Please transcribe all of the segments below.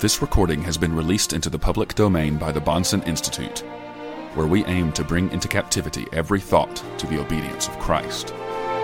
This recording has been released into the public domain by the Bahnsen Institute, where we aim to bring into captivity every thought to the obedience of Christ.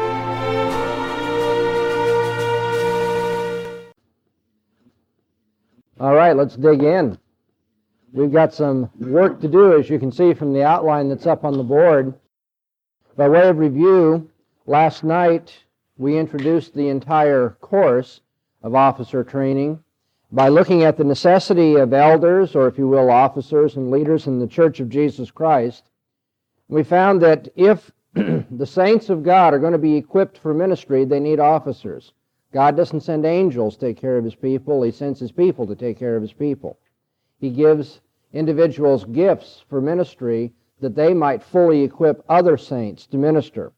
All right, let's dig in. We've got some work to do, as you can see from the outline that's up on the board. By way of review, last night we introduced the entire course of officer training by looking at the necessity of elders, or if you will, officers and leaders in the Church of Jesus Christ. We found that if the saints of God are going to be equipped for ministry, they need officers. God doesn't send angels to take care of His people. He sends His people to take care of His people. He gives individuals gifts for ministry that they might fully equip other saints to minister.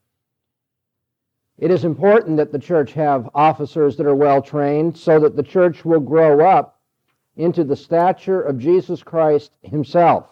It is important that the church have officers that are well trained so that the church will grow up into the stature of Jesus Christ Himself.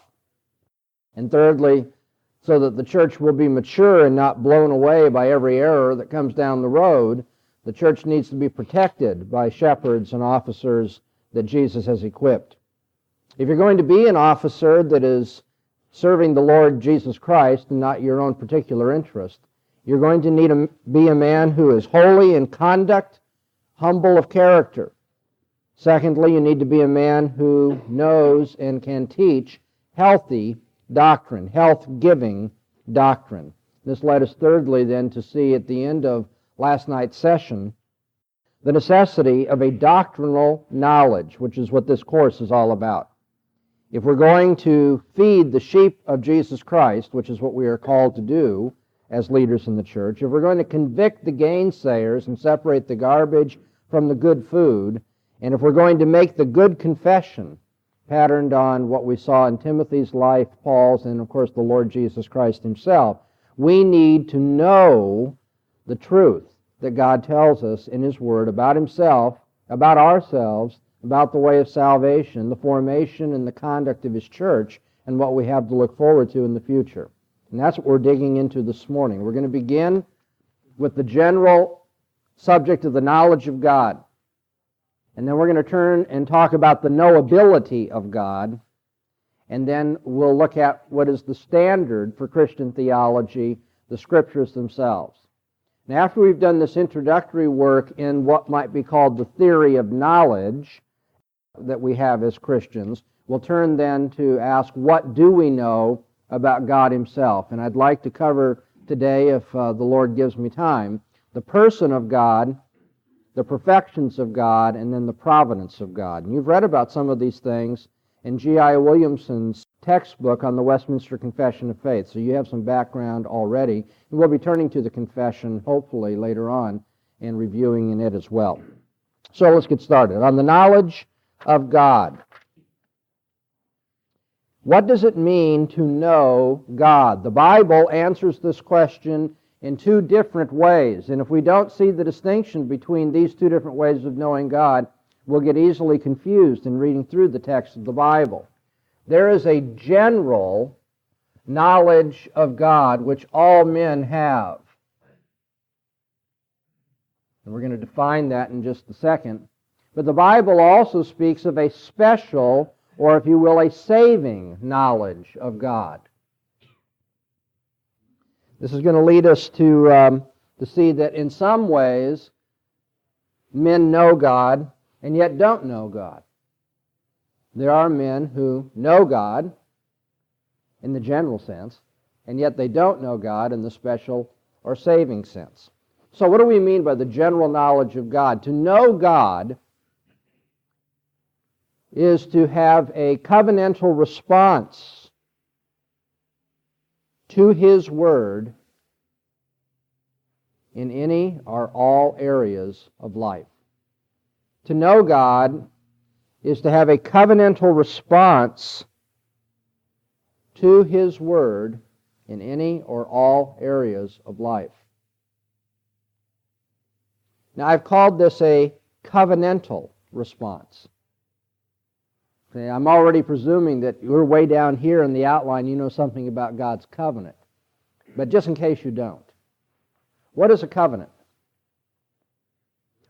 And thirdly, so that the church will be mature and not blown away by every error that comes down the road, the church needs to be protected by shepherds and officers that Jesus has equipped. If you're going to be an officer that is serving the Lord Jesus Christ and not your own particular interest, you're going to need to be a man who is holy in conduct, humble of character. Secondly, you need to be a man who knows and can teach healthy doctrine, health-giving doctrine. This led us thirdly then to see at the end of last night's session the necessity of a doctrinal knowledge, which is what this course is all about. If we're going to feed the sheep of Jesus Christ, which is what we are called to do as leaders in the church, if we're going to convict the gainsayers and separate the garbage from the good food, and if we're going to make the good confession patterned on what we saw in Timothy's life, Paul's, and of course the Lord Jesus Christ Himself, we need to know the truth that God tells us in His Word about Himself, about ourselves, about the way of salvation, the formation and the conduct of His church, and what we have to look forward to in the future. And that's what we're digging into this morning. We're going to begin with the general subject of the knowledge of God. And then we're going to turn and talk about the knowability of God. And then we'll look at what is the standard for Christian theology, the Scriptures themselves. And after we've done this introductory work in what might be called the theory of knowledge that we have as Christians, we'll turn then to ask, what do we know about God Himself? And I'd like to cover today, if the Lord gives me time, the person of God, the perfections of God, and then the providence of God. And you've read about some of these things in G.I. Williamson's textbook on the Westminster Confession of Faith, so you have some background already. And we'll be turning to the confession, hopefully, later on, and reviewing in it as well. So let's get started. On the knowledge of God. What does it mean to know God? The Bible answers this question in two different ways, and if we don't see the distinction between these two different ways of knowing God, we'll get easily confused in reading through the text of the Bible. There is a general knowledge of God which all men have. And we're going to define that in just a second. But the Bible also speaks of a special, or if you will, a saving knowledge of God. This is going to lead us to see that in some ways men know God and yet don't know God. There are men who know God in the general sense, and yet they don't know God in the special or saving sense. So what do we mean by the general knowledge of God? To know God is to have a covenantal response to His Word in any or all areas of life. To know God is to have a covenantal response to His Word in any or all areas of life. Now, I've called this a covenantal response. Okay, I'm already presuming that you're way down here in the outline, you know something about God's covenant. But just in case you don't, what is a covenant?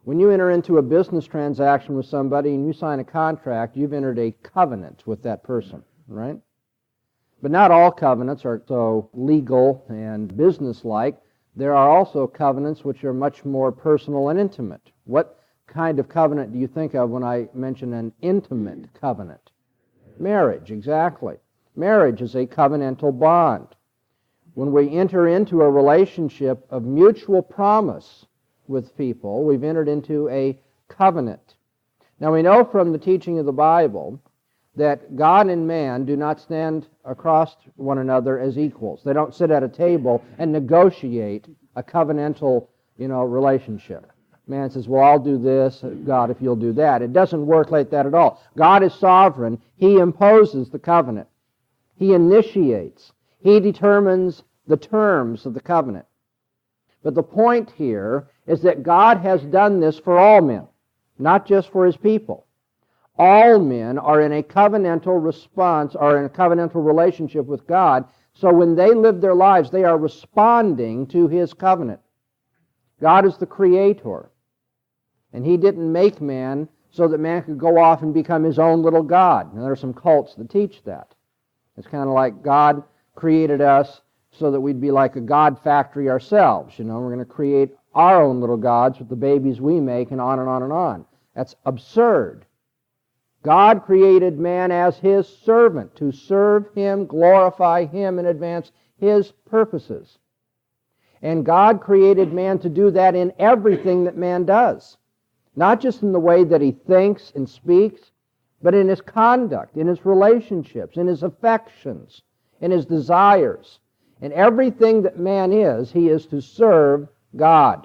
When you enter into a business transaction with somebody and you sign a contract, you've entered a covenant with that person, right? But not all covenants are so legal and businesslike. There are also covenants which are much more personal and intimate. What kind of covenant do you think of when I mention an intimate covenant? Marriage, exactly. Marriage is a covenantal bond. When we enter into a relationship of mutual promise with people, we've entered into a covenant. Now we know from the teaching of the Bible that God and man do not stand across one another as equals. They don't sit at a table and negotiate a covenantal, relationship. Man says, well, I'll do this, God, if you'll do that. It doesn't work like that at all. God is sovereign. He imposes the covenant. He initiates. He determines the terms of the covenant. But the point here is that God has done this for all men, not just for His people. All men are in a covenantal response, are in a covenantal relationship with God. So when they live their lives, they are responding to His covenant. God is the Creator. And He didn't make man so that man could go off and become his own little God. Now, there are some cults that teach that. It's kind of like God created us so that we'd be like a God factory ourselves. We're going to create our own little gods with the babies we make, and on and on and on. That's absurd. God created man as His servant to serve Him, glorify Him, and advance His purposes. And God created man to do that in everything that man does. Not just in the way that he thinks and speaks, but in his conduct, in his relationships, in his affections, in his desires. In everything that man is, he is to serve God.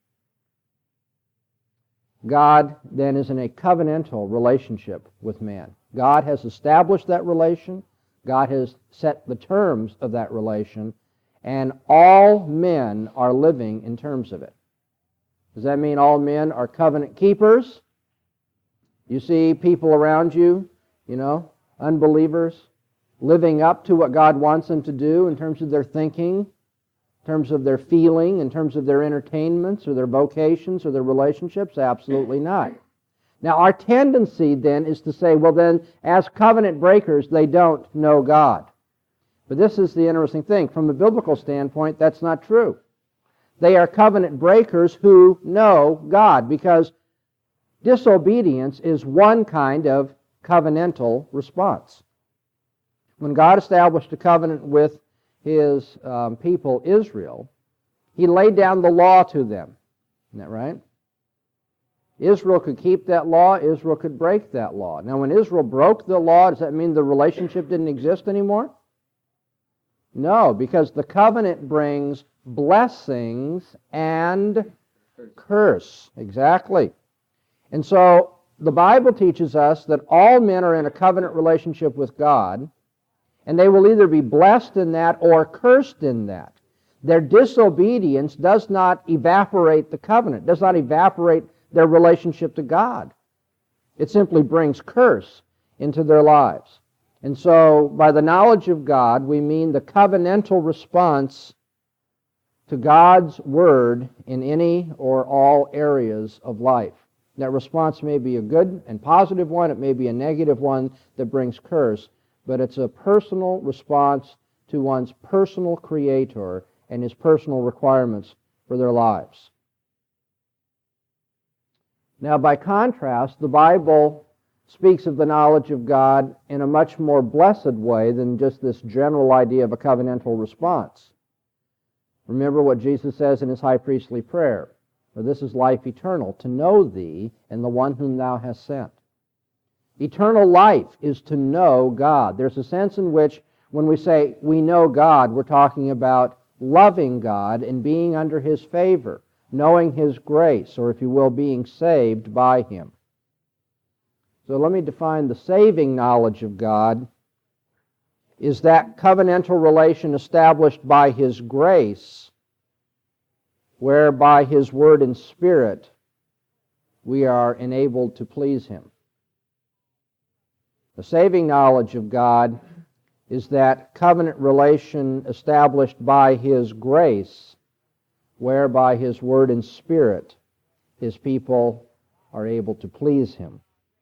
God then is in a covenantal relationship with man. God has established that relation. God has set the terms of that relation. And all men are living in terms of it. Does that mean all men are covenant keepers? You see people around you, unbelievers, living up to what God wants them to do in terms of their thinking, in terms of their feeling, in terms of their entertainments or their vocations or their relationships? Absolutely not. Now, our tendency then is to say, well then, as covenant breakers, they don't know God. But this is the interesting thing. From a biblical standpoint, that's not true. They are covenant breakers who know God, because disobedience is one kind of covenantal response. When God established a covenant with His people, Israel, He laid down the law to them. Isn't that right? Israel could keep that law. Israel could break that law. Now, when Israel broke the law, does that mean the relationship didn't exist anymore? No, because the covenant brings blessings and curse. Exactly. And so the Bible teaches us that all men are in a covenant relationship with God, and they will either be blessed in that or cursed in that. Their disobedience does not evaporate the covenant, does not evaporate their relationship to God. It simply brings curse into their lives. And so, by the knowledge of God, we mean the covenantal response to God's Word in any or all areas of life. That response may be a good and positive one, it may be a negative one that brings curse, but it's a personal response to one's personal Creator and His personal requirements for their lives. Now, by contrast, the Bible speaks of the knowledge of God in a much more blessed way than just this general idea of a covenantal response. Remember what Jesus says in His high priestly prayer, for this is life eternal, to know Thee and the one whom Thou hast sent. Eternal life is to know God. There's a sense in which when we say we know God, we're talking about loving God and being under His favor, knowing His grace, or if you will, being saved by Him. So let me define the saving knowledge of God is that covenantal relation established by His grace, where by His Word and Spirit we are enabled to please Him. The saving knowledge of God is that covenant relation established by His grace, where by His Word and Spirit His people are able to please Him.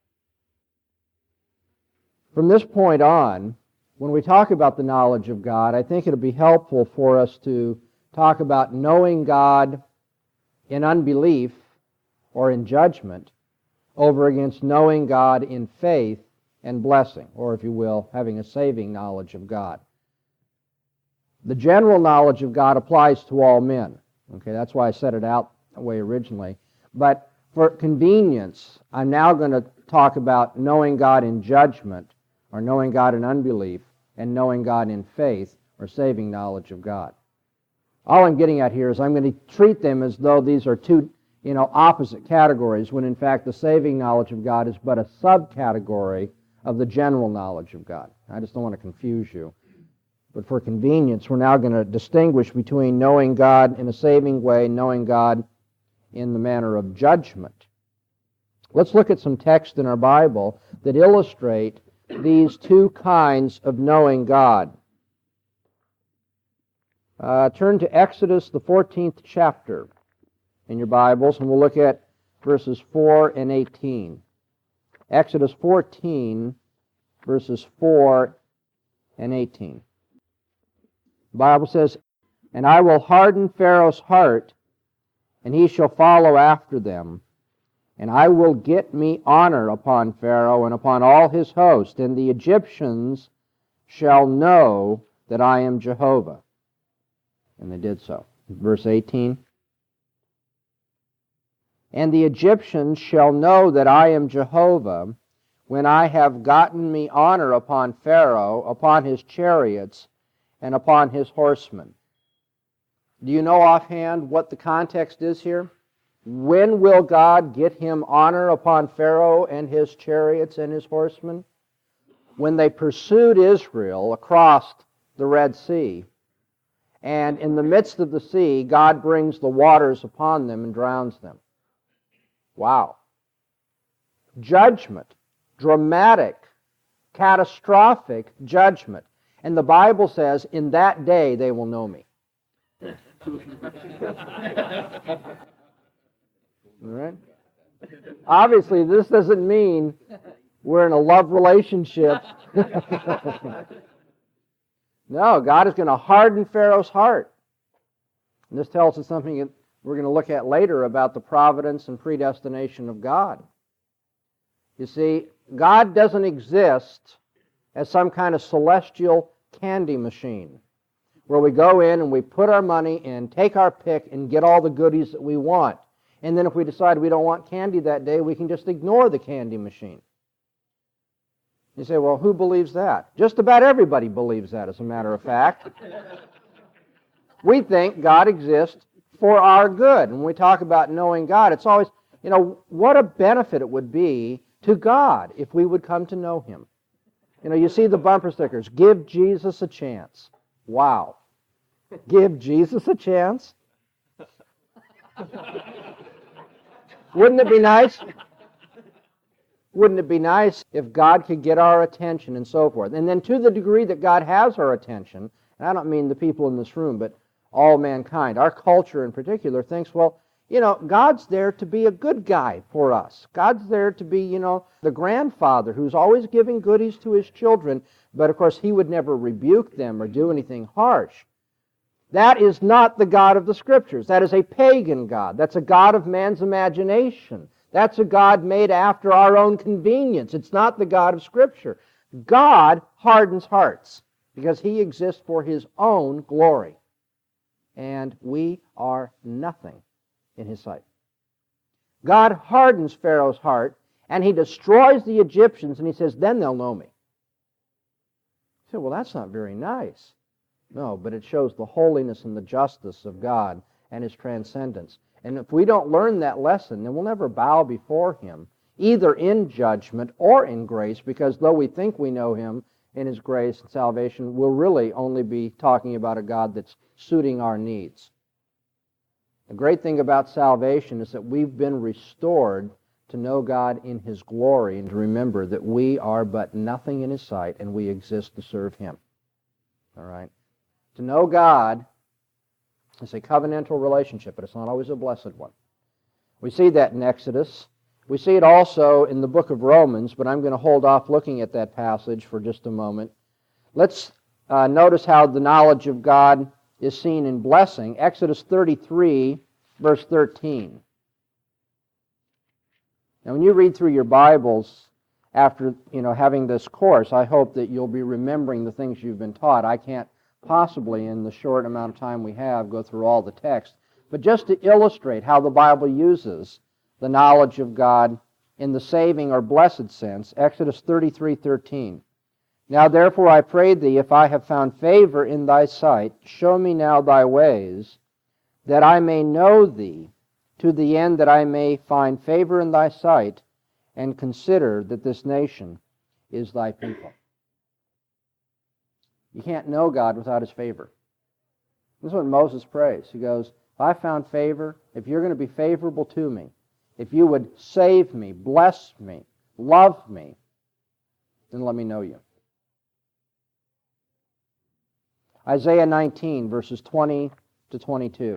From this point on, when we talk about the knowledge of God, I think it'll be helpful for us to talk about knowing God in unbelief or in judgment over against knowing God in faith and blessing, or if you will, having a saving knowledge of God. The general knowledge of God applies to all men. Okay, that's why I set it out that way originally. But for convenience, I'm now going to talk about knowing God in judgment, or knowing God in unbelief, and knowing God in faith, or saving knowledge of God. All I'm getting at here is I'm going to treat them as though these are two, opposite categories, when in fact the saving knowledge of God is but a subcategory of the general knowledge of God. I just don't want to confuse you. But for convenience, we're now going to distinguish between knowing God in a saving way and knowing God in the manner of judgment. Let's look at some texts in our Bible that illustrate these two kinds of knowing God. Turn to Exodus, the 14th chapter in your Bibles, and we'll look at verses 4 and 18. Exodus 14, verses 4 and 18. The Bible says, "And I will harden Pharaoh's heart, and he shall follow after them. And I will get me honor upon Pharaoh and upon all his host, and the Egyptians shall know that I am Jehovah." And they did so. Verse 18. "And the Egyptians shall know that I am Jehovah when I have gotten me honor upon Pharaoh, upon his chariots, and upon his horsemen." Do you know offhand what the context is here? When will God get him honor upon Pharaoh and his chariots and his horsemen? When they pursued Israel across the Red Sea, and in the midst of the sea, God brings the waters upon them and drowns them. Wow. Judgment. Dramatic, catastrophic judgment. And the Bible says, "In that day they will know me." All right? Obviously, this doesn't mean we're in a love relationship. No, God is going to harden Pharaoh's heart. And this tells us something that we're going to look at later about the providence and predestination of God. You see, God doesn't exist as some kind of celestial candy machine where we go in and we put our money and take our pick and get all the goodies that we want. And then if we decide we don't want candy that day, we can just ignore the candy machine. You say, well, who believes that? Just about everybody believes that, as a matter of fact. We think God exists for our good. And when we talk about knowing God, it's always, what a benefit it would be to God if we would come to know Him. You see the bumper stickers, "Give Jesus a chance." Wow. Give Jesus a chance? Wouldn't it be nice? Wouldn't it be nice if God could get our attention and so forth? And then to the degree that God has our attention, and I don't mean the people in this room, but all mankind, our culture in particular thinks, well, God's there to be a good guy for us. God's there to be, the grandfather who's always giving goodies to his children, but of course He would never rebuke them or do anything harsh. That is not the God of the Scriptures. That is a pagan God. That's a God of man's imagination. That's a God made after our own convenience. It's not the God of Scripture. God hardens hearts because He exists for His own glory. And we are nothing in His sight. God hardens Pharaoh's heart, and he destroys the Egyptians, and He says, then they'll know me. You say, well, that's not very nice. No, but it shows the holiness and the justice of God and His transcendence. And if we don't learn that lesson, then we'll never bow before Him, either in judgment or in grace, because though we think we know Him in His grace and salvation, we'll really only be talking about a God that's suiting our needs. The great thing about salvation is that we've been restored to know God in His glory and to remember that we are but nothing in His sight and we exist to serve Him. All right? To know God is a covenantal relationship, but it's not always a blessed one. We see that in Exodus. We see it also in the book of Romans, but I'm going to hold off looking at that passage for just a moment. Let's notice how the knowledge of God is seen in blessing. Exodus 33, verse 13. Now, when you read through your Bibles after having this course, I hope that you'll be remembering the things you've been taught. I can't possibly, in the short amount of time we have, go through all the text. But just to illustrate how the Bible uses the knowledge of God in the saving or blessed sense, Exodus 33:13. Now therefore I pray thee, if I have found favor in thy sight, show me now thy ways, that I may know thee, to the end that I may find favor in thy sight, and consider that this nation is thy people. You can't know God without His favor. This is what Moses prays. He goes, if I found favor, if you're going to be favorable to me, if you would save me, bless me, love me, then let me know you. Isaiah 19, verses 20 to 22.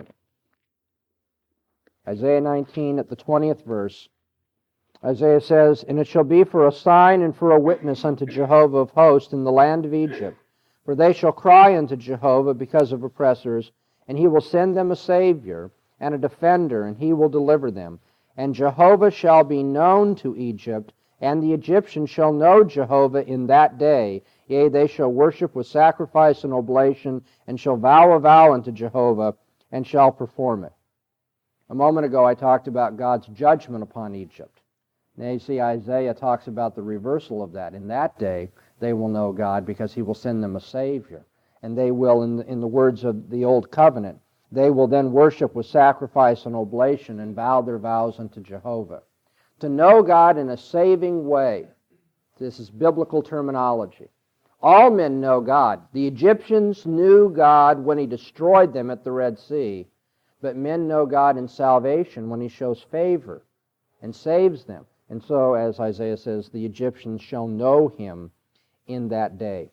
Isaiah 19 at the 20th verse. Isaiah says, and it shall be for a sign and for a witness unto Jehovah of hosts in the land of Egypt. For they shall cry unto Jehovah because of oppressors, and He will send them a Savior and a defender, and He will deliver them. And Jehovah shall be known to Egypt, and the Egyptians shall know Jehovah in that day. Yea, they shall worship with sacrifice and oblation, and shall vow a vow unto Jehovah, and shall perform it. A moment ago I talked about God's judgment upon Egypt. Now you see Isaiah talks about the reversal of that. In that day they will know God because He will send them a Savior. And they will, in the words of the Old Covenant, they will then worship with sacrifice and oblation and vow their vows unto Jehovah. To know God in a saving way, this is biblical terminology. All men know God. The Egyptians knew God when He destroyed them at the Red Sea. But men know God in salvation when He shows favor and saves them. And so, as Isaiah says, the Egyptians shall know Him in that day.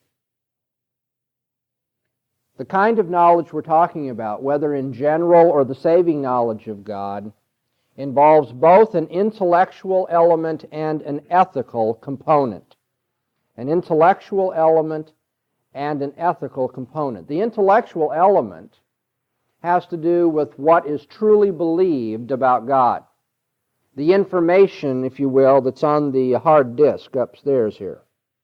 The kind of knowledge we're talking about, whether in general or the saving knowledge of God, involves both an intellectual element and an ethical component. An intellectual element and an ethical component. The intellectual element has to do with what is truly believed about God. The information, if you will, that's on the hard disk upstairs here.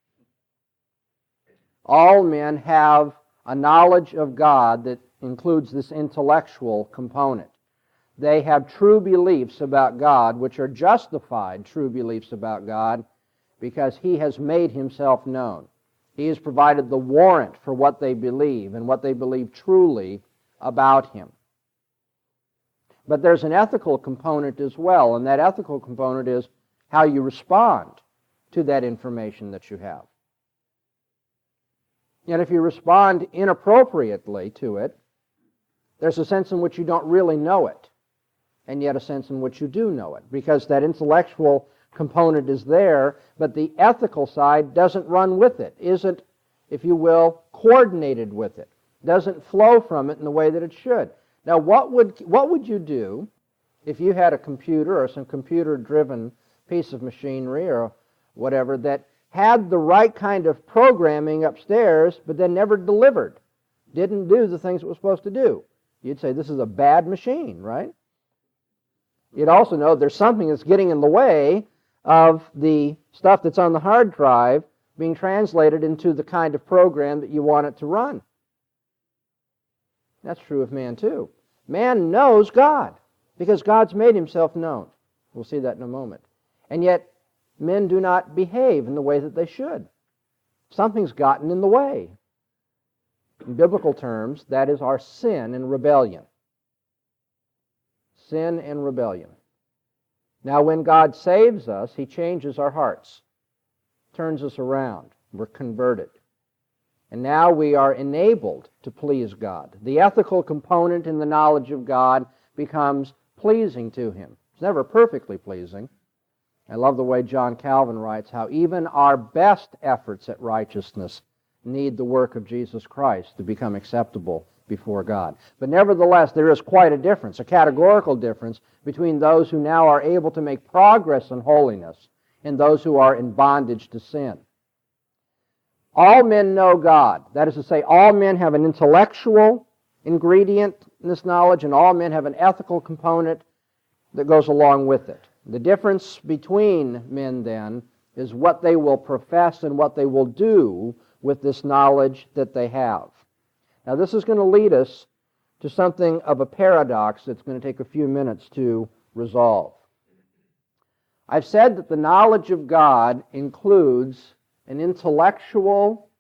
All men have a knowledge of God that includes this intellectual component. They have true beliefs about God, which are justified true beliefs about God, because He has made Himself known. He has provided the warrant for what they believe and what they believe truly about Him. But there's an ethical component as well, and that ethical component is how you respond to that information that you have. Yet if you respond inappropriately to it, there's a sense in which you don't really know it, and yet a sense in which you do know it, because that intellectual component is there, but the ethical side doesn't run with it, isn't, if you will, coordinated with it, doesn't flow from it in the way that it should. Now, what would you do if you had a computer or some computer-driven piece of machinery or whatever that had the right kind of programming upstairs, but then never delivered, didn't do the things it was supposed to do? You'd say, this is a bad machine, right? You'd also know there's something that's getting in the way of the stuff that's on the hard drive being translated into the kind of program that you want it to run. That's true of man too. Man knows God because God's made Himself known. We'll see that in a moment. And yet, men do not behave in the way that they should. Something's gotten in the way. In biblical terms, that is our sin and rebellion. Sin and rebellion. Now, when God saves us, He changes our hearts, turns us around. We're converted. And now we are enabled to please God. The ethical component in the knowledge of God becomes pleasing to Him. It's never perfectly pleasing. I love the way John Calvin writes how even our best efforts at righteousness need the work of Jesus Christ to become acceptable before God. But nevertheless, there is quite a difference, a categorical difference, between those who now are able to make progress in holiness and those who are in bondage to sin. All men know God. That is to say, all men have an intellectual ingredient in this knowledge, and all men have an ethical component that goes along with it. The difference between men, then, is what they will profess and what they will do with this knowledge that they have. Now, this is going to lead us to something of a paradox that's going to take a few minutes to resolve. I've said that the knowledge of God includes an intellectual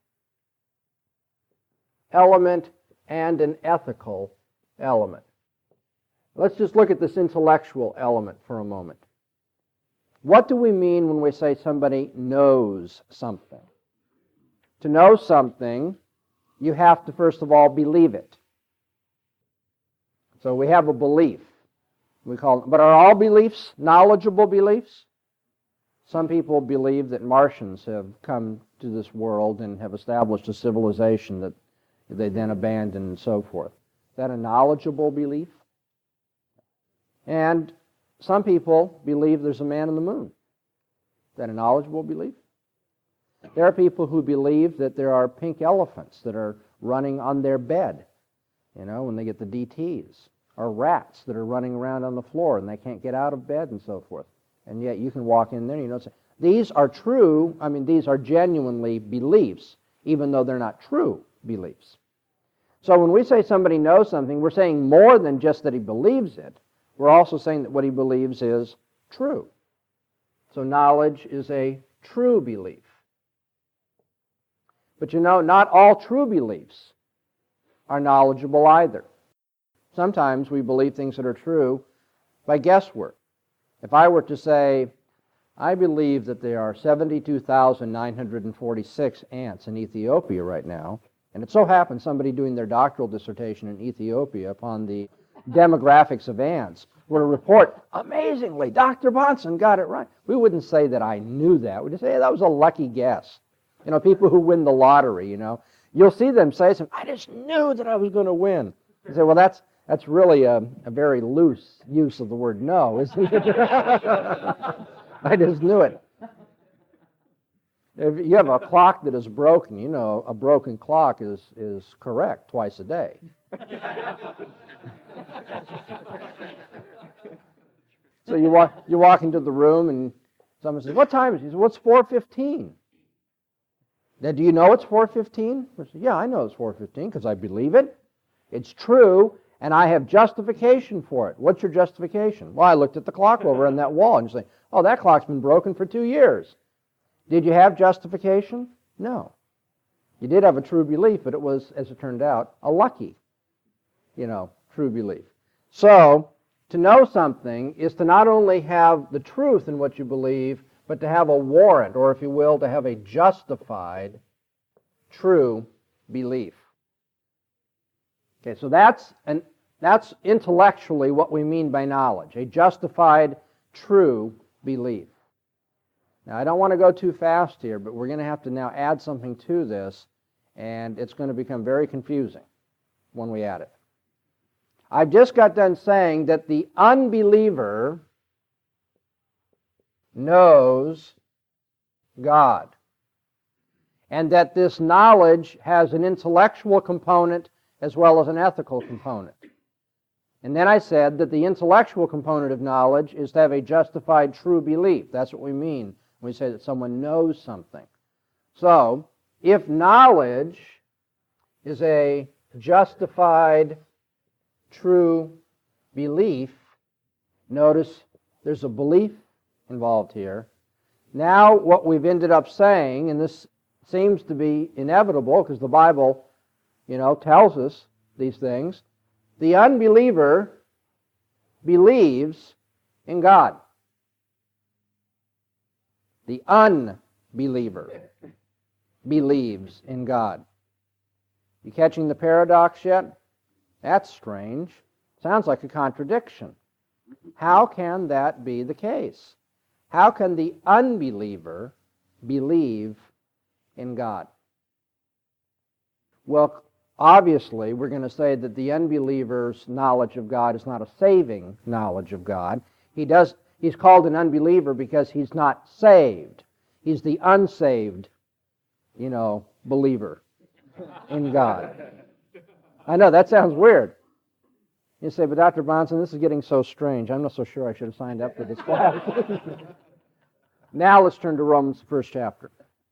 element and an ethical element. Let's just look at this intellectual element for a moment. What do we mean when we say somebody knows something? To know something, you have to first of all believe it. So we have a belief. But are all beliefs knowledgeable beliefs? Some people believe that Martians have come to this world and have established a civilization that they then abandoned and so forth. Is that a knowledgeable belief? And some people believe there's a man on the moon. Is that a knowledgeable belief? There are people who believe that there are pink elephants that are running on their bed, when they get the DTs, or rats that are running around on the floor and they can't get out of bed and so forth. And yet you can walk in there and these are true, these are genuinely beliefs, even though they're not true beliefs. So when we say somebody knows something, we're saying more than just that he believes it. We're also saying that what he believes is true. So knowledge is a true belief. But not all true beliefs are knowledgeable either. Sometimes we believe things that are true by guesswork. If I were to say, I believe that there are 72,946 ants in Ethiopia right now, and it so happens somebody doing their doctoral dissertation in Ethiopia upon the demographics of ants would report, amazingly, Dr. Bahnsen got it right. We wouldn't say that I knew that. We'd just say, hey, that was a lucky guess. People who win the lottery, you'll see them say something, I just knew that I was going to win. You say, well, that's really a very loose use of the word know, isn't it? I just knew it. If you have a clock that is broken, a broken clock is correct twice a day. So you walk into the room and someone says, what time is it? He says, well, it's 4:15. Now, do you know it's 4:15? I say, yeah, I know it's 4:15 because I believe it. It's true, and I have justification for it. What's your justification? Well, I looked at the clock over on that wall, and you say, oh, that clock's been broken for 2 years. Did you have justification? No. You did have a true belief, but it was, as it turned out, a lucky, true belief. So, to know something is to not only have the truth in what you believe, but to have a warrant, or if you will, to have a justified, true belief. Okay, so that's intellectually what we mean by knowledge, a justified, true belief. Now, I don't want to go too fast here, but we're going to have to now add something to this, and it's going to become very confusing when we add it. I've just got done saying that the unbeliever knows God, and that this knowledge has an intellectual component as well as an ethical component. And then I said that the intellectual component of knowledge is to have a justified true belief. That's what we mean when we say that someone knows something. So, if knowledge is a justified true belief, notice there's a belief involved here. Now what we've ended up saying, and this seems to be inevitable because the Bible, tells us these things, the unbeliever believes in God. The unbeliever believes in God. You catching the paradox yet? That's strange. Sounds like a contradiction. How can that be the case? How can the unbeliever believe in God? Well, obviously, we're going to say that the unbeliever's knowledge of God is not a saving knowledge of God. He's called an unbeliever because he's not saved. He's the unsaved, believer in God. I know, that sounds weird. You say, but Dr. Bonson, this is getting so strange. I'm not so sure I should have signed up for this class. Now let's turn to Romans, the first chapter.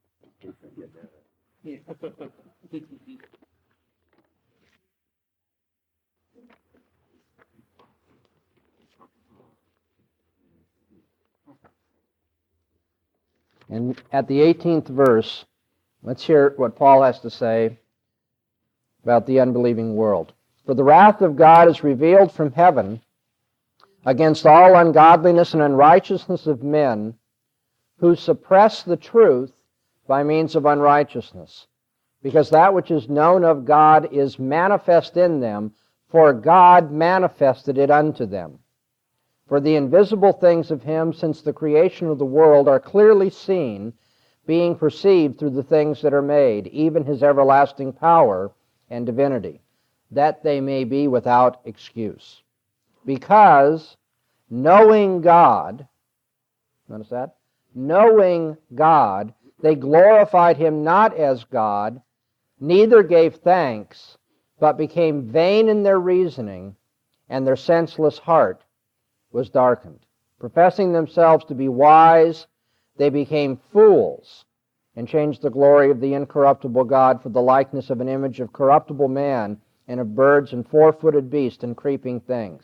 And at the 18th verse, let's hear what Paul has to say about the unbelieving world. For the wrath of God is revealed from heaven against all ungodliness and unrighteousness of men who suppress the truth by means of unrighteousness, because that which is known of God is manifest in them, for God manifested it unto them. For the invisible things of him since the creation of the world are clearly seen, being perceived through the things that are made, even his everlasting power and divinity, that they may be without excuse. Because knowing God, notice that? Knowing God, they glorified him not as God, neither gave thanks, but became vain in their reasoning, and their senseless heart was darkened. Professing themselves to be wise, they became fools, and changed the glory of the incorruptible God for the likeness of an image of corruptible man, and of birds and four-footed beasts and creeping things.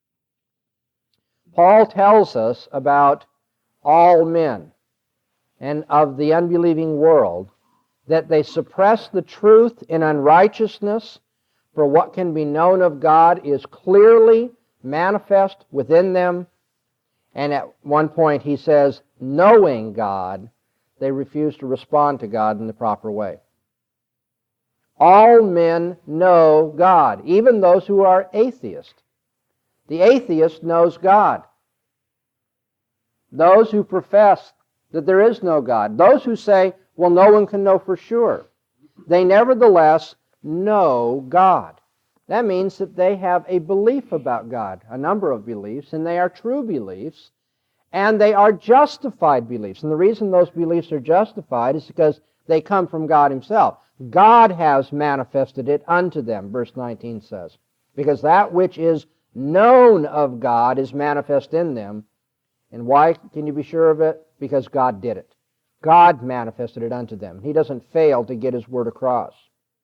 Paul tells us about all men and of the unbelieving world that they suppress the truth in unrighteousness, for what can be known of God is clearly manifest within them. And at one point he says, knowing God, they refuse to respond to God in the proper way. All men know God, even those who are atheists. The atheist knows God. Those who profess that there is no God, those who say, well, no one can know for sure, they nevertheless know God. That means that they have a belief about God, a number of beliefs, and they are true beliefs, and they are justified beliefs. And the reason those beliefs are justified is because they come from God himself. God has manifested it unto them, verse 19 says, because that which is known of God is manifest in them. And why can you be sure of it? Because God did it. God manifested it unto them. He doesn't fail to get his word across.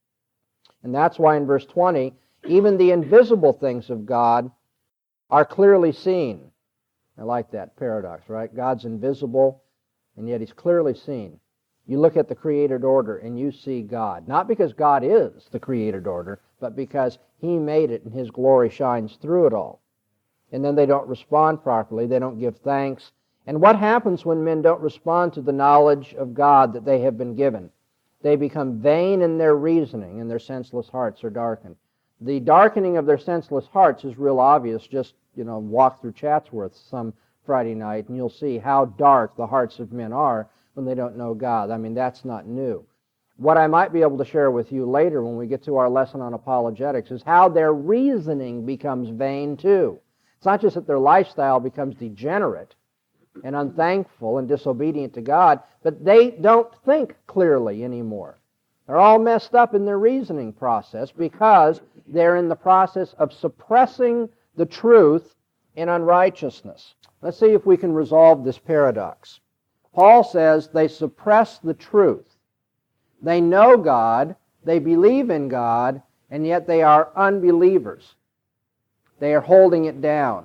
And that's why in verse 20, even the invisible things of God are clearly seen. I like that paradox, right? God's invisible, and yet he's clearly seen. You look at the created order and you see God. Not because God is the created order, but because he made it and his glory shines through it all. And then they don't respond properly. They don't give thanks. And what happens when men don't respond to the knowledge of God that they have been given? They become vain in their reasoning, and their senseless hearts are darkened. The darkening of their senseless hearts is real obvious. Just, walk through Chatsworth some Friday night, and you'll see how dark the hearts of men are when they don't know God. I mean, that's not new. What I might be able to share with you later when we get to our lesson on apologetics is how their reasoning becomes vain too. It's not just that their lifestyle becomes degenerate and unthankful and disobedient to God, but they don't think clearly anymore. They're all messed up in their reasoning process because they're in the process of suppressing the truth in unrighteousness. Let's see if we can resolve this paradox. Paul says they suppress the truth. They know God, they believe in God, and yet they are unbelievers. They are holding it down.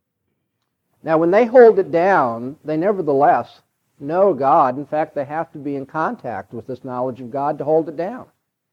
Now, when they hold it down, they nevertheless know God. In fact, they have to be in contact with this knowledge of God to hold it down.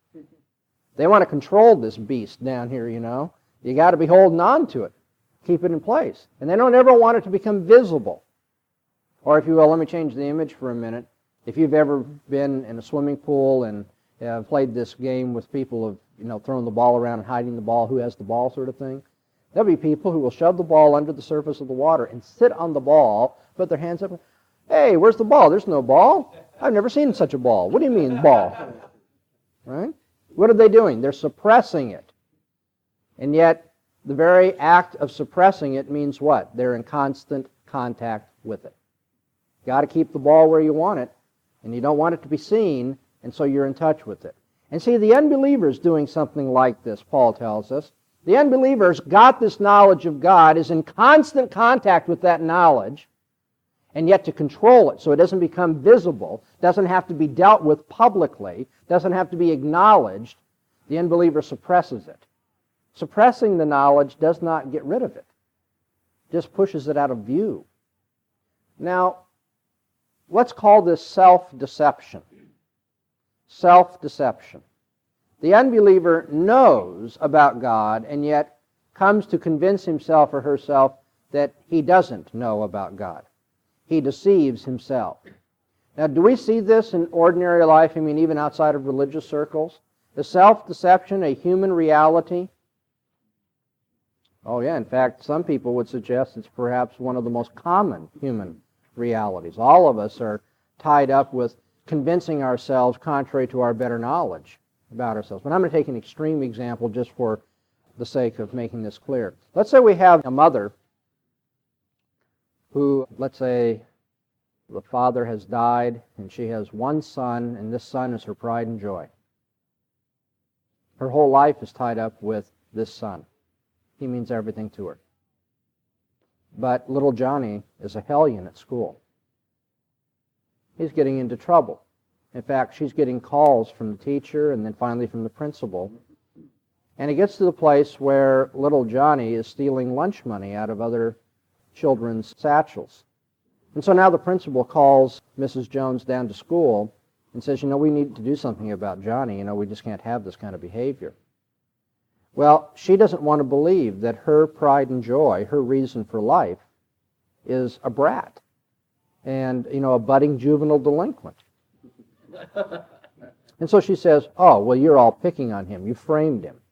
They want to control this beast down here, You got to be holding on to it. Keep it in place. And they don't ever want it to become visible. Or if you will, let me change the image for a minute. If you've ever been in a swimming pool and played this game with people of, throwing the ball around and hiding the ball, who has the ball sort of thing, there'll be people who will shove the ball under the surface of the water and sit on the ball, put their hands up, hey, where's the ball? There's no ball. I've never seen such a ball. What do you mean, ball? Right? What are they doing? They're suppressing it. And yet, the very act of suppressing it means what? They're in constant contact with it. You've got to keep the ball where you want it, and you don't want it to be seen, and so you're in touch with it. And see, the unbeliever's doing something like this, Paul tells us. The unbeliever's got this knowledge of God, is in constant contact with that knowledge, and yet to control it so it doesn't become visible, doesn't have to be dealt with publicly, doesn't have to be acknowledged, the unbeliever suppresses it. Suppressing the knowledge does not get rid of it, just pushes it out of view. Now, let's call this self-deception. Self-deception. The unbeliever knows about God and yet comes to convince himself or herself that he doesn't know about God. He deceives himself. Now, do we see this in ordinary life? I mean, even outside of religious circles? Is self-deception a human reality? Oh, yeah. In fact, some people would suggest it's perhaps one of the most common human realities. All of us are tied up with convincing ourselves contrary to our better knowledge about ourselves. But I'm going to take an extreme example just for the sake of making this clear. Let's say we have a mother who, let's say, the father has died and she has one son, and this son is her pride and joy. Her whole life is tied up with this son. He means everything to her. But little Johnny is a hellion at school. He's getting into trouble. In fact, she's getting calls from the teacher and then finally from the principal. And it gets to the place where little Johnny is stealing lunch money out of other children's satchels. And so now the principal calls Mrs. Jones down to school and says, we need to do something about Johnny. We just can't have this kind of behavior. Well, she doesn't want to believe that her pride and joy, her reason for life, is a brat and, a budding juvenile delinquent. And so she says, oh, well, you're all picking on him. You framed him.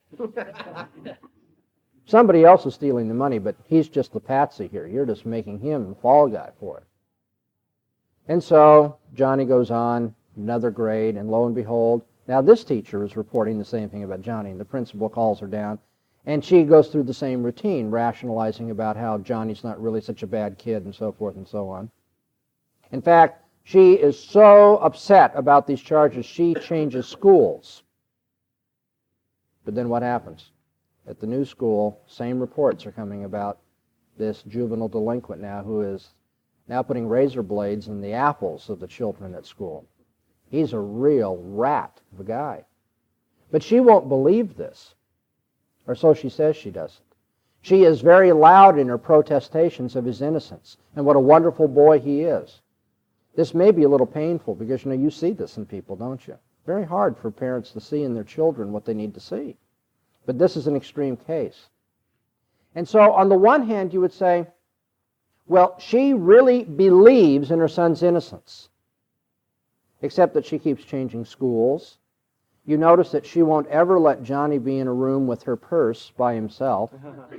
Somebody else is stealing the money, but he's just the patsy here. You're just making him the fall guy for it. And so Johnny goes on, another grade, and lo and behold, now this teacher is reporting the same thing about Johnny, and the principal calls her down, and she goes through the same routine, rationalizing about how Johnny's not really such a bad kid, and so forth and so on. In fact, she is so upset about these charges, she changes schools. But then what happens? At the new school, same reports are coming about this juvenile delinquent now who is now putting razor blades in the apples of the children at school. He's a real rat of a guy. But she won't believe this, or so she says she doesn't. She is very loud in her protestations of his innocence and what a wonderful boy he is. This may be a little painful because, you see this in people, don't you? Very hard for parents to see in their children what they need to see. But this is an extreme case. And so, on the one hand, you would say, well, she really believes in her son's innocence, except that she keeps changing schools. You notice that she won't ever let Johnny be in a room with her purse by himself.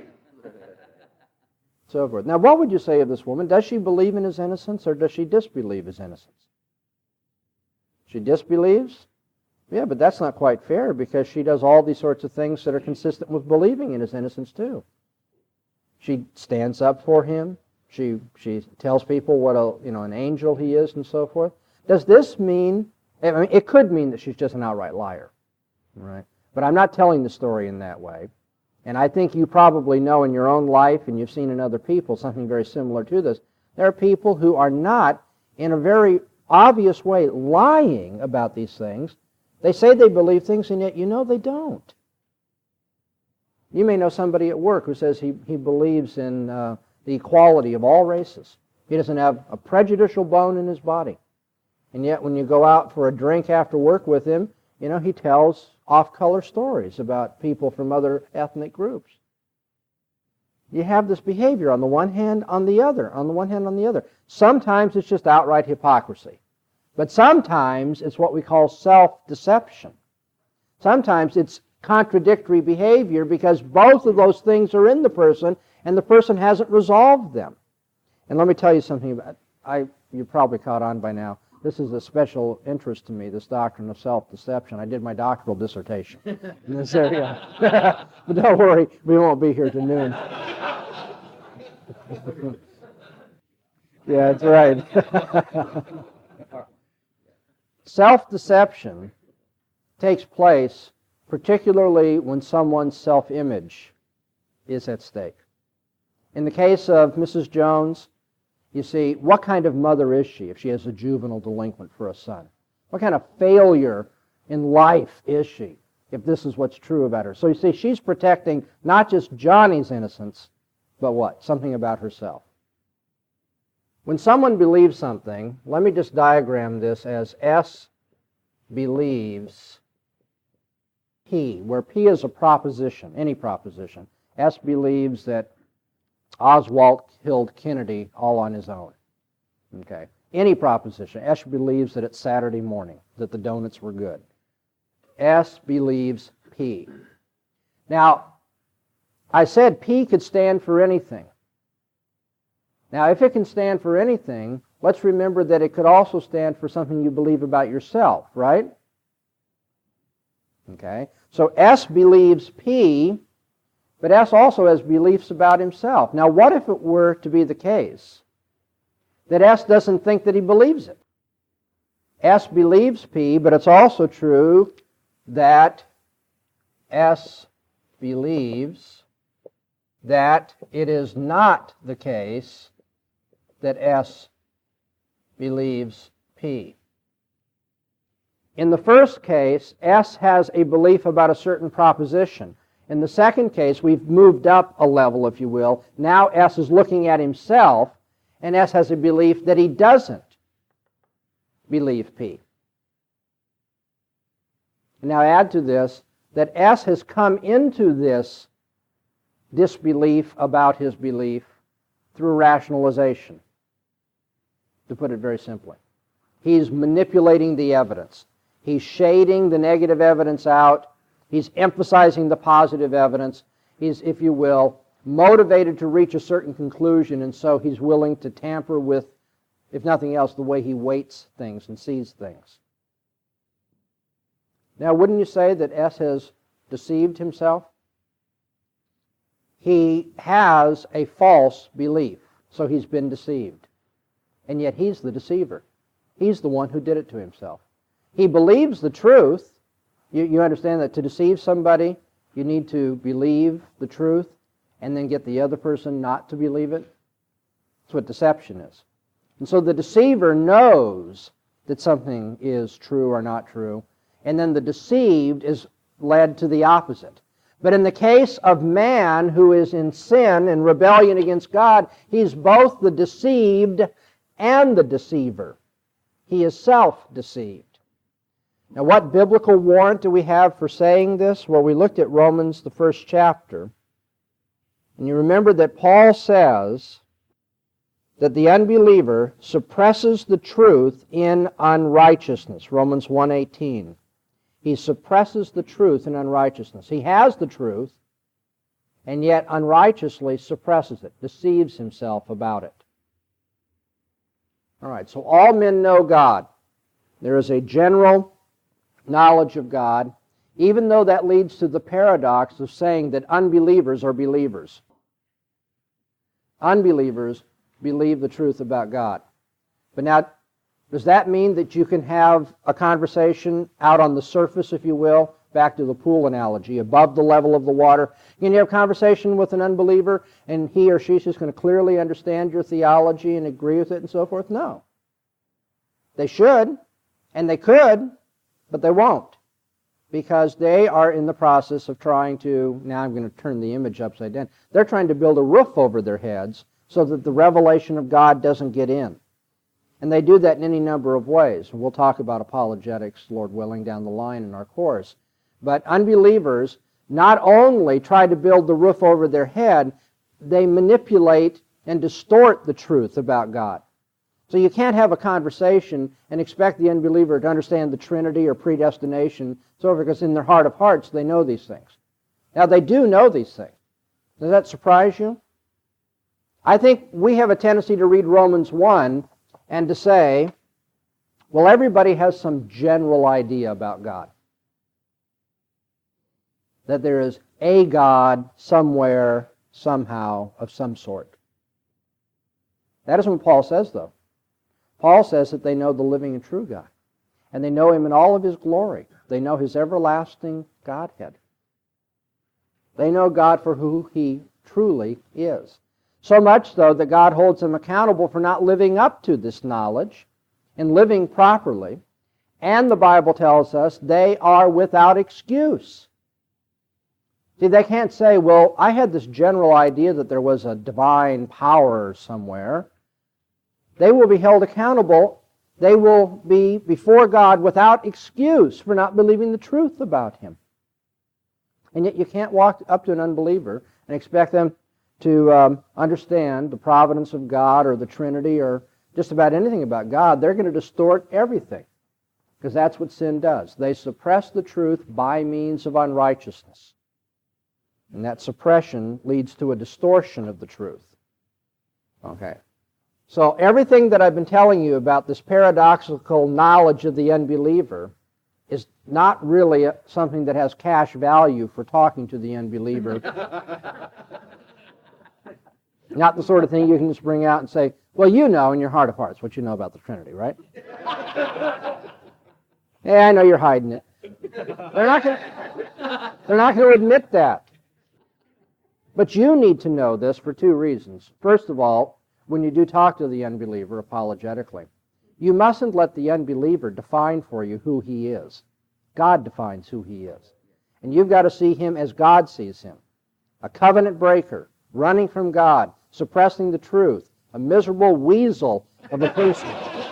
So forth. Now, what would you say of this woman? Does she believe in his innocence, or does she disbelieve his innocence? She disbelieves? Yeah, but that's not quite fair, because she does all these sorts of things that are consistent with believing in his innocence too. She stands up for him. She tells people what an angel he is, and so forth. Does this mean? It could mean that she's just an outright liar, right? But I'm not telling the story in that way. And I think you probably know in your own life, and you've seen in other people, something very similar to this. There are people who are not, in a very obvious way, lying about these things. They say they believe things, and yet they don't. You may know somebody at work who says he believes in the equality of all races. He doesn't have a prejudicial bone in his body. And yet when you go out for a drink after work with him, he tells off-color stories about people from other ethnic groups. You have this behavior on the one hand, on the other, on the one hand, on the other. Sometimes it's just outright hypocrisy. But sometimes it's what we call self-deception. Sometimes it's contradictory behavior because both of those things are in the person and the person hasn't resolved them. And let me tell you something about you're probably caught on by now. This is a special interest to me, this doctrine of self-deception. I did my doctoral dissertation in this area. But don't worry, we won't be here till noon. Yeah, that's right. Self-deception takes place particularly when someone's self-image is at stake. In the case of Mrs. Jones, you see, what kind of mother is she if she has a juvenile delinquent for a son? What kind of failure in life is she if this is what's true about her? So you see, she's protecting not just Johnny's innocence, but what? Something about herself. When someone believes something, let me just diagram this as S believes P, where P is a proposition, any proposition. S believes that Oswald killed Kennedy all on his own. Okay. Any proposition. S believes that it's Saturday morning, that the donuts were good. S believes P. Now, I said P could stand for anything. Now, if it can stand for anything, let's remember that it could also stand for something you believe about yourself, right? Okay. So S believes P, but S also has beliefs about himself. Now, what if it were to be the case that S doesn't think that he believes it? S believes P, but it's also true that S believes that it is not the case that S believes P. In the first case, S has a belief about a certain proposition. In the second case, we've moved up a level, if you will. Now S is looking at himself, and S has a belief that he doesn't believe P. Now add to this that S has come into this disbelief about his belief through rationalization, to put it very simply. He's manipulating the evidence. He's shading the negative evidence out. He's emphasizing the positive evidence. He's, if you will, motivated to reach a certain conclusion, and so he's willing to tamper with, if nothing else, the way he weights things and sees things. Now, wouldn't you say that S has deceived himself? He has a false belief, so he's been deceived. And yet he's the deceiver. He's the one who did it to himself. He believes the truth. You understand that to deceive somebody, you need to believe the truth and then get the other person not to believe it. That's what deception is. And so the deceiver knows that something is true or not true, and then the deceived is led to the opposite. But in the case of man who is in sin and rebellion against God, he's both the deceived and the deceiver. He is self-deceived. Now, what biblical warrant do we have for saying this? Well, we looked at Romans, the first chapter. And you remember that Paul says that the unbeliever suppresses the truth in unrighteousness. Romans 1:18. He suppresses the truth in unrighteousness. He has the truth, and yet unrighteously suppresses it, deceives himself about it. All right, so all men know God. There is a general knowledge of God, even though that leads to the paradox of saying that unbelievers are believers. Unbelievers believe the truth about God. But now, does that mean that you can have a conversation out on the surface, if you will, back to the pool analogy, above the level of the water? Can you have a conversation with an unbeliever and he or she's just going to clearly understand your theology and agree with it and so forth? No. They should, and they could, but they won't, because they are in the process of trying to, now I'm going to turn the image upside down, they're trying to build a roof over their heads so that the revelation of God doesn't get in. And they do that in any number of ways. We'll talk about apologetics, Lord willing, down the line in our course. But unbelievers not only try to build the roof over their head, they manipulate and distort the truth about God. So you can't have a conversation and expect the unbeliever to understand the Trinity or predestination, because in their heart of hearts they know these things. Now they do know these things. Does that surprise you? I think we have a tendency to read Romans 1 and to say Well, everybody has some general idea about God. That there is a God somewhere, somehow, of some sort. That isn't what Paul says, though. Paul says that they know the living and true God. And they know Him in all of His glory. They know His everlasting Godhead. They know God for who He truly is. So much, though, that God holds them accountable for not living up to this knowledge and living properly. And the Bible tells us they are without excuse. See, they can't say, well, I had this general idea that there was a divine power somewhere. They will be held accountable. They will be before God without excuse for not believing the truth about Him. And yet you can't walk up to an unbeliever and expect them to understand the providence of God or the Trinity or just about anything about God. They're going to distort everything, because that's what sin does. They suppress the truth by means of unrighteousness. And that suppression leads to a distortion of the truth. Okay. So everything that I've been telling you about this paradoxical knowledge of the unbeliever is not really something that has cash value for talking to the unbeliever. Not the sort of thing you can just bring out and say, well, you know in your heart of hearts what you know about the Trinity, right? Yeah, I know you're hiding it. They're not going to admit that. But you need to know this for two reasons. First of all, when you do talk to the unbeliever apologetically, you mustn't let the unbeliever define for you who he is. God defines who he is. And you've got to see him as God sees him. A covenant breaker, running from God, suppressing the truth, a miserable weasel of a person.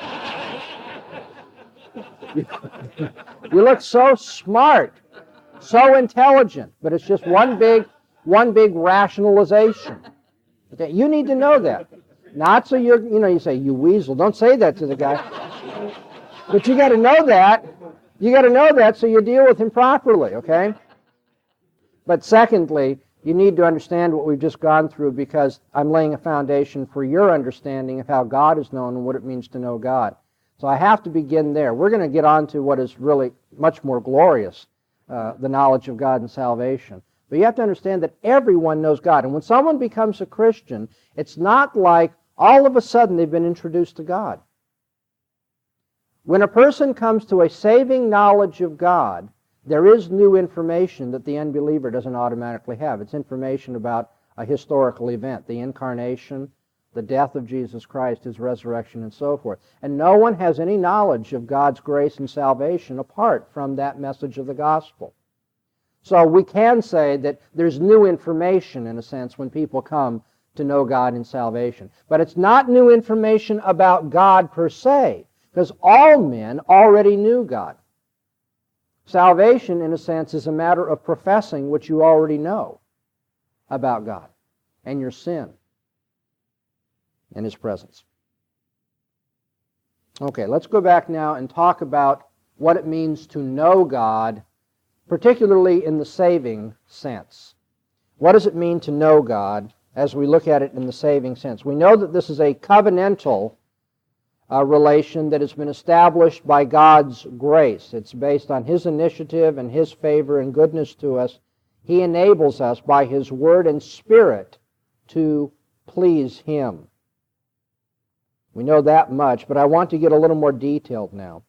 You look so smart, so intelligent, but it's just one big rationalization. Okay, you need to know that. Not so you say, you weasel. Don't say that to the guy. But you got to know that. You got to know that so you deal with him properly, okay? But secondly, you need to understand what we've just gone through, because I'm laying a foundation for your understanding of how God is known and what it means to know God. So I have to begin there. We're going to get on to what is really much more glorious, the knowledge of God and salvation. But you have to understand that everyone knows God. And when someone becomes a Christian, it's not like all of a sudden they've been introduced to God. When a person comes to a saving knowledge of God, there is new information that the unbeliever doesn't automatically have. It's information about a historical event, the incarnation, the death of Jesus Christ, His resurrection, and so forth. And no one has any knowledge of God's grace and salvation apart from that message of the gospel. So we can say that there's new information, in a sense, when people come to know God in salvation. But it's not new information about God per se, because all men already knew God. Salvation, in a sense, is a matter of professing what you already know about God and your sin and His presence. Okay, let's go back now and talk about what it means to know God, particularly in the saving sense. What does it mean to know God as we look at it in the saving sense? We know that this is a covenantal relation that has been established by God's grace. It's based on His initiative and His favor and goodness to us. He enables us by His Word and Spirit to please Him. We know that much, but I want to get a little more detailed now.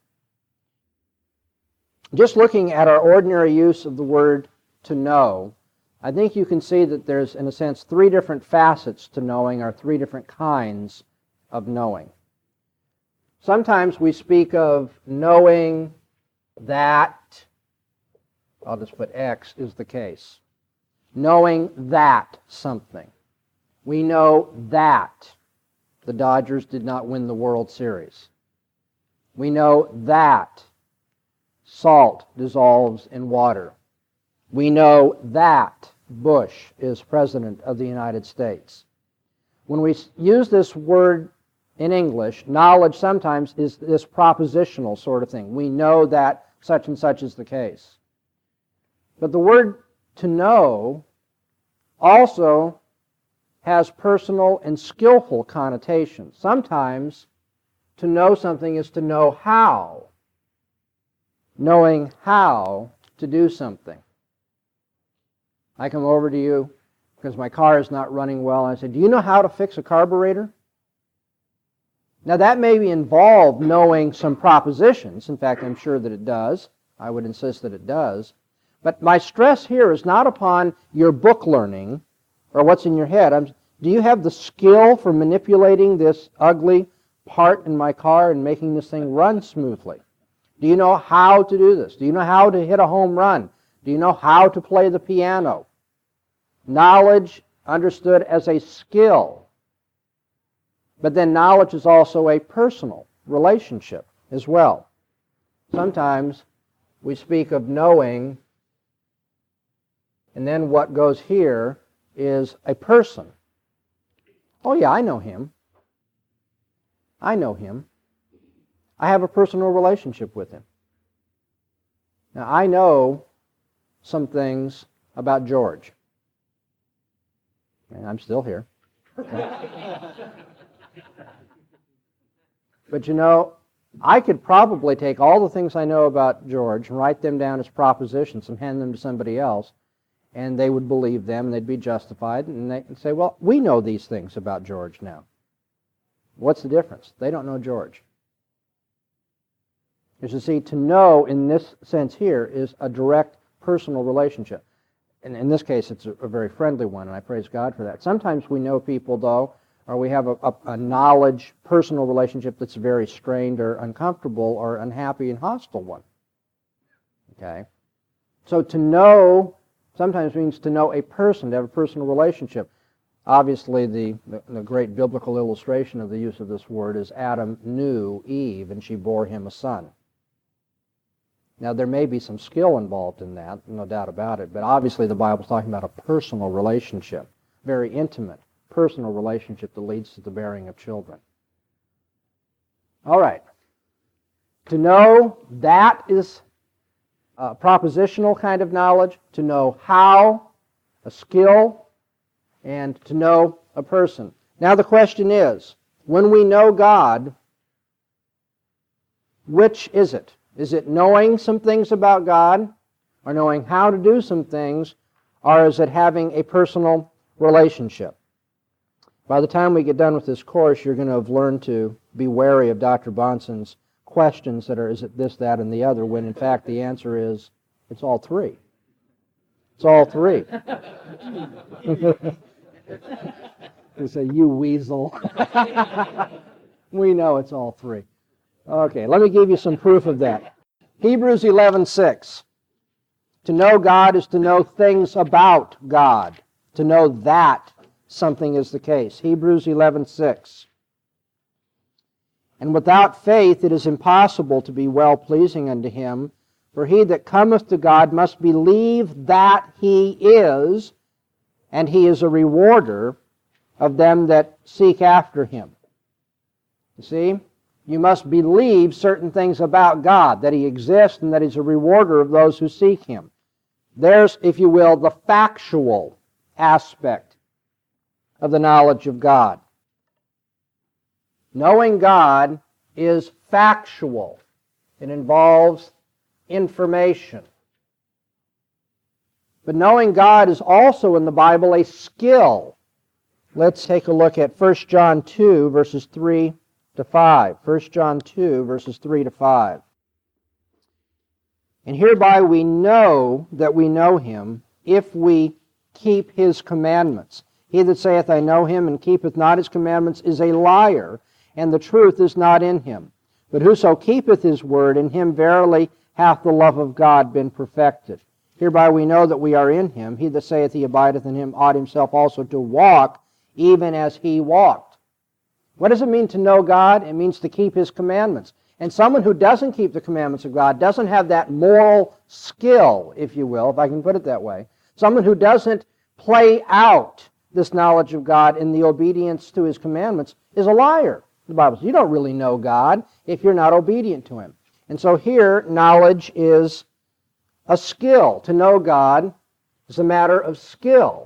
Just looking at our ordinary use of the word to know, I think you can see that there's, in a sense, three different facets to knowing, or three different kinds of knowing. Sometimes we speak of knowing that, I'll just put X is the case. Knowing that something. We know that the Dodgers did not win the World Series. We know that salt dissolves in water. We know that Bush is President of the United States. When we use this word in English, knowledge sometimes is this propositional sort of thing. We know that such and such is the case. But the word to know also has personal and skillful connotations. Sometimes to know something is to know how. Knowing how to do something. I come over to you because my car is not running well, and I say, do you know how to fix a carburetor? Now that may involve knowing some propositions. In fact, I'm sure that it does. I would insist that it does. But my stress here is not upon your book learning or what's in your head. Do you have the skill for manipulating this ugly part in my car and making this thing run smoothly? Do you know how to do this? Do you know how to hit a home run? Do you know how to play the piano? Knowledge understood as a skill. But then knowledge is also a personal relationship as well. Sometimes we speak of knowing, and then what goes here is a person. Oh yeah, I know him. I know him. I have a personal relationship with him. Now, I know some things about George. And I'm still here. But you know, I could probably take all the things I know about George and write them down as propositions and hand them to somebody else, and they would believe them, and they'd be justified, and they'd say, well, we know these things about George now. What's the difference? They don't know George. As you see, to know in this sense here is a direct personal relationship. And in this case, it's a very friendly one, and I praise God for that. Sometimes we know people, though, or we have a knowledge, personal relationship that's very strained or uncomfortable or unhappy and hostile one. Okay? So to know sometimes means to know a person, to have a personal relationship. Obviously, the great biblical illustration of the use of this word is Adam knew Eve, and she bore him a son. Now, there may be some skill involved in that, no doubt about it, but obviously the Bible's talking about a personal relationship, very intimate, personal relationship that leads to the bearing of children. All right. To know, that is a propositional kind of knowledge. To know how, a skill, and to know a person. Now the question is, when we know God, which is it? Is it knowing some things about God, or knowing how to do some things, or is it having a personal relationship? By the time we get done with this course, you're going to have learned to be wary of Dr. Bonson's questions that are, is it this, that, and the other, when in fact the answer is, it's all three. It's all three. They say, you weasel. We know it's all three. Okay, let me give you some proof of that. Hebrews 11:6. To know God is to know things about God. To know that something is the case. Hebrews 11:6. And without faith it is impossible to be well-pleasing unto Him, for he that cometh to God must believe that He is, and He is a rewarder of them that seek after Him. You see? You must believe certain things about God, that He exists and that He's a rewarder of those who seek Him. There's, if you will, the factual aspect of the knowledge of God. Knowing God is factual. It involves information. But knowing God is also in the Bible a skill. Let's take a look at 1 John 2, verses 3 to 5. 1 John 2, verses 3 to 5. And hereby we know that we know Him, if we keep His commandments. He that saith, I know Him, and keepeth not His commandments, is a liar, and the truth is not in him. But whoso keepeth His word, in him verily hath the love of God been perfected. Hereby we know that we are in Him. He that saith he abideth in Him ought himself also to walk, even as He walked. What does it mean to know God? It means to keep His commandments. And someone who doesn't keep the commandments of God doesn't have that moral skill, if you will, if I can put it that way. Someone who doesn't play out this knowledge of God in the obedience to His commandments is a liar. The Bible says you don't really know God if you're not obedient to Him. And so here, knowledge is a skill. To know God is a matter of skill.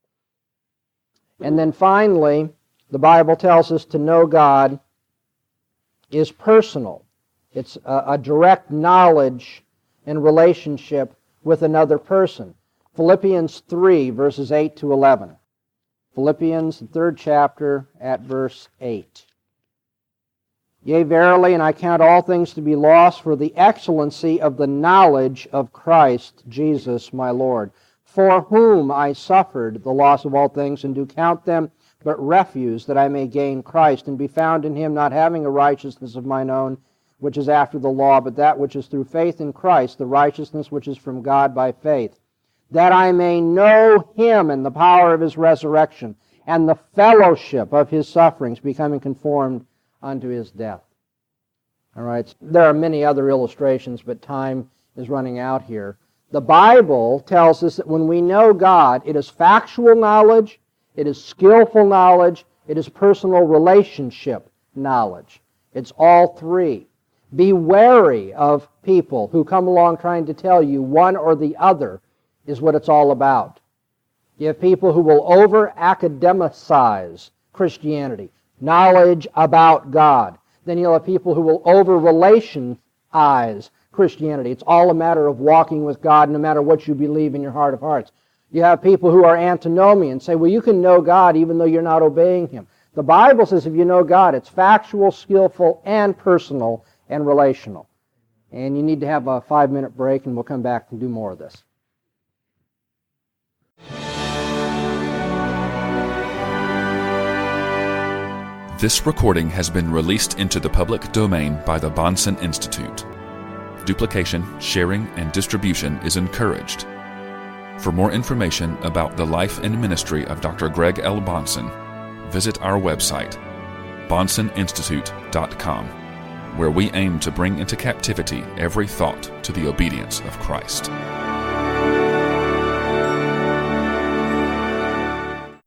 And then finally, the Bible tells us to know God is personal. It's a direct knowledge and relationship with another person. Philippians 3, verses 8 to 11. Philippians, the 3rd chapter, at verse 8. Yea, verily, and I count all things to be lost for the excellency of the knowledge of Christ Jesus my Lord, for whom I suffered the loss of all things, and do count them but refuse, that I may gain Christ, and be found in him, not having a righteousness of mine own, which is after the law, but that which is through faith in Christ, the righteousness which is from God by faith, that I may know him and the power of his resurrection, and the fellowship of his sufferings, becoming conformed unto his death. All right, there are many other illustrations, but time is running out here. The Bible tells us that when we know God, it is factual knowledge, it is skillful knowledge, it is personal relationship knowledge. It's all three. Be wary of people who come along trying to tell you one or the other is what it's all about. You have people who will over-academicize Christianity, knowledge about God. Then you'll have people who will over-relationize Christianity. It's all a matter of walking with God no matter what you believe in your heart of hearts. You have people who are antinomians, say, well, you can know God even though you're not obeying him. The Bible says if you know God, it's factual, skillful, and personal and relational. And you need to have a 5-minute break, and we'll come back and do more of this. This recording has been released into the public domain by the Bahnsen Institute. Duplication, sharing, and distribution is encouraged. For more information about the life and ministry of Dr. Greg L. Bahnsen, visit our website, BahnsenInstitute.com, where we aim to bring into captivity every thought to the obedience of Christ.